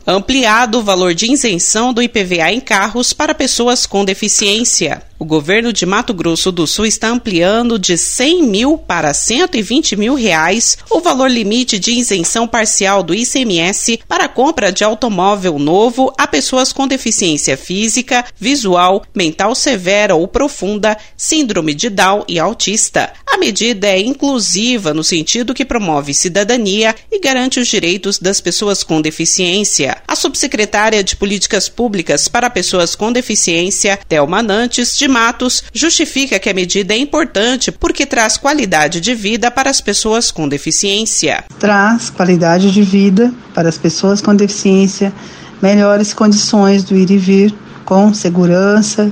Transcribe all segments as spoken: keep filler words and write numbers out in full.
Ampliado o valor de isenção do I P V A em carros para pessoas com deficiência. O governo de Mato Grosso do Sul está ampliando de cem mil para cento e vinte mil reais o valor limite de isenção parcial do I C M S para a compra de automóvel novo a pessoas com deficiência física, visual, mental severa ou profunda, síndrome de Down e autista. A medida é inclusiva no sentido que promove cidadania e garante os direitos das pessoas com deficiência. A subsecretária de Políticas Públicas para Pessoas com Deficiência, Thelma Nantes de Matos, justifica que a medida é importante porque traz qualidade de vida para as pessoas com deficiência. Traz qualidade de vida para as pessoas com deficiência, melhores condições do ir e vir com segurança,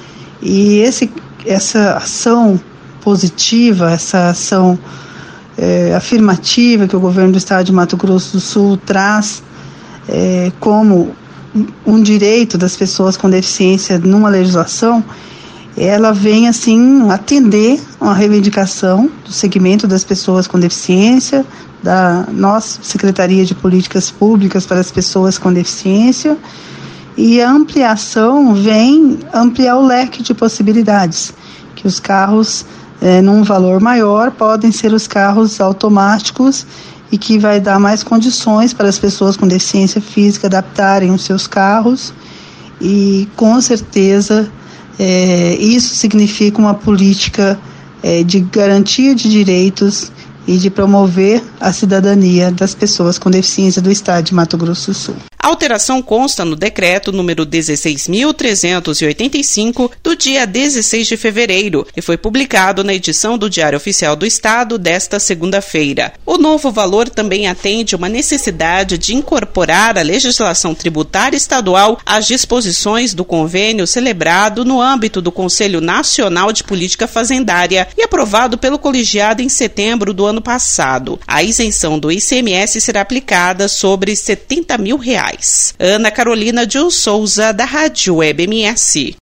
e esse, essa ação positiva, essa ação é, afirmativa que o governo do estado de Mato Grosso do Sul traz é, como um direito das pessoas com deficiência numa legislação, ela vem assim atender uma reivindicação do segmento das pessoas com deficiência, da nossa Secretaria de Políticas Públicas para as Pessoas com Deficiência, e a ampliação vem ampliar o leque de possibilidades, que os carros é, num valor maior podem ser os carros automáticos e que vai dar mais condições para as pessoas com deficiência física adaptarem os seus carros, e com certeza É, isso significa uma política é, de garantia de direitos e de promover a cidadania das pessoas com deficiência do estado de Mato Grosso do Sul. A alteração consta no decreto número dezesseis mil trezentos e oitenta e cinco do dia dezesseis de fevereiro e foi publicado na edição do Diário Oficial do Estado desta segunda-feira. O novo valor também atende uma necessidade de incorporar a legislação tributária estadual às disposições do convênio celebrado no âmbito do Conselho Nacional de Política Fazendária e aprovado pelo colegiado em setembro do ano passado. A isenção do I C M S será aplicada sobre setenta mil reais. Ana Carolina de Souza, da Rádio Web M S.